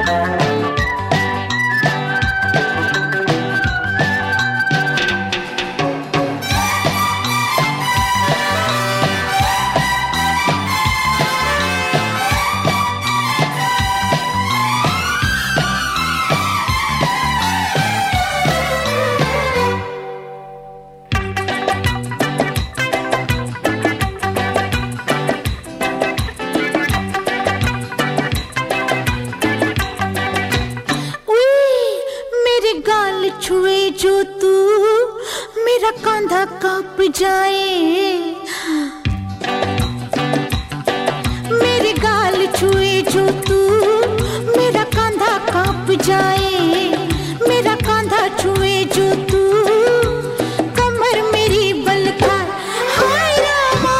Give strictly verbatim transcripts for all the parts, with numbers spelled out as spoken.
छुए जो तू मेरा कांधा कांप जाए, मेरे गाल छुए जो तू मेरा कांधा कांप जाए, मेरा कांधा छुए जो तू कमर मेरी बल खाए। हाय रामा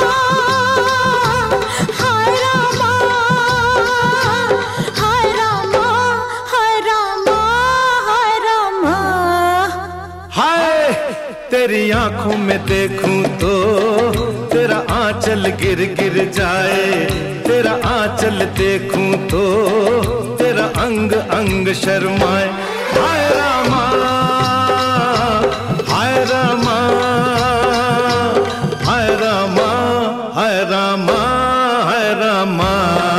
हाय रामा हाय रामा हाय रामा हाय रामा। हाय तेरी आंखों में देखूं तो तेरा आंचल गिर गिर जाए, तेरा आंचल देखूं तो तेरा अंग अंग शर्माए। हाय रामा हाय रामा हाय रामा हाय रामा हाय रामा।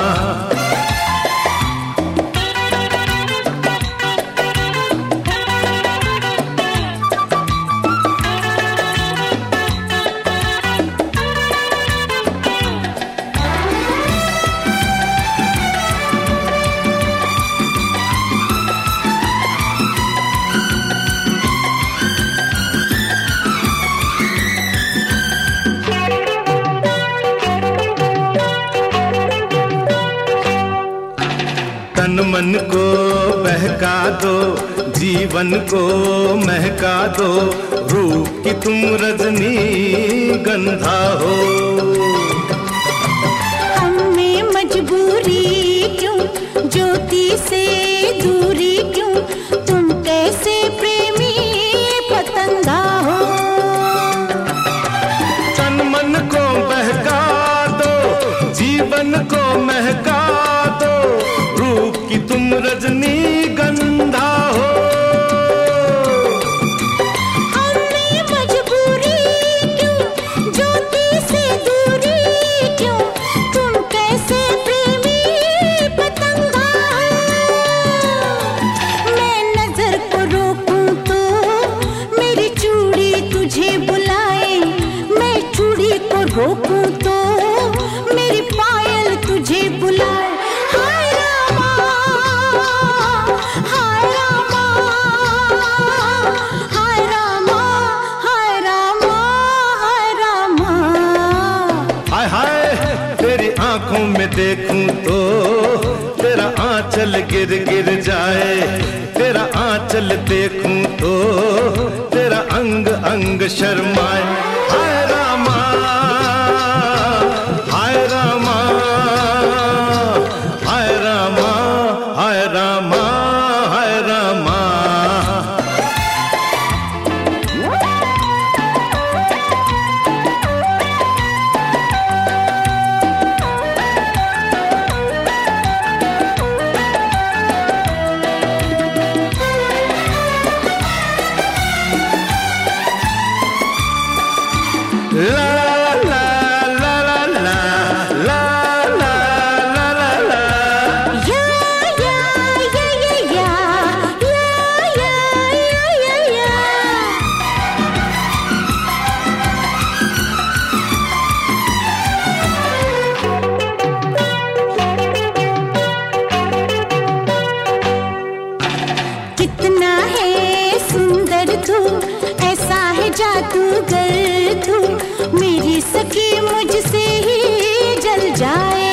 तन मन को बहका दो, जीवन को महका दो, रूप की तुम रजनी गंधा हो। हमें मजबूरी क्यों, ज्योति से दूरी क्यों, तुम कैसे प्रेमी पतंगा हो। तन मन को बहका दो, जीवन को महका दो, रूप की तुम रजनी गंधा हो। हमें मजबूरी क्यों, ज्योति से दूरी क्यों, तुम कैसे प्रेमी पतंगा हो। मैं नजर को रोकूं तो मेरी चूड़ी तुझे बुलाए, मैं चूड़ी को रोकूं तो मेरी पायल तुझे बुलाए। हाय रामा हाय रामा हाय रामा हाय रामा हाय रामा। हाय हाय तेरी आंखों में देखूं तो तेरा आंचल गिर गिर जाए, तेरा आंचल देखूं तो तेरा अंग अंग शर्माए। हाय रामा हाय रामा हाय रामा हाय रामा हाय Rama. La la la la la la la la la la। या या या या या या या या या। कितना है सुंदर तू, ऐसा है जादूगर तू, मेरी सखी मुझसे ही जल जाए।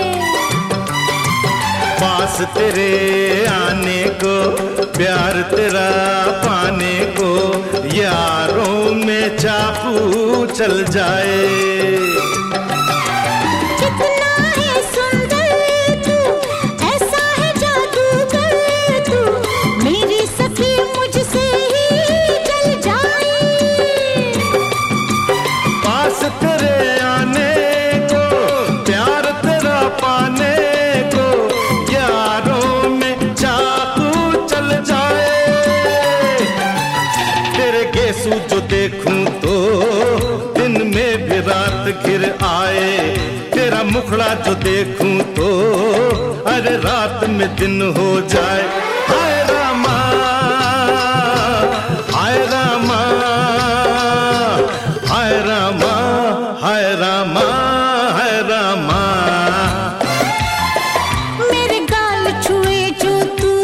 पास तेरे आने को, प्यार तेरा पाने को, यारों में चाकू चल जाए। कितना है सुंदर तू, ऐसा है जादूगर तू, मेरी सखी मुझसे ही जल जाए। पास तेरे आने को, प्यार तेरा पाने को, यारों में जो देखूं तो दिन में भी रात घिर आए, तेरा मुखड़ा जो देखूं तो अरे रात में दिन हो जाए। हाय रामा हाय रामा हाय रामा हाय रामा हाय रामा। मेरे गाल छुए जो तू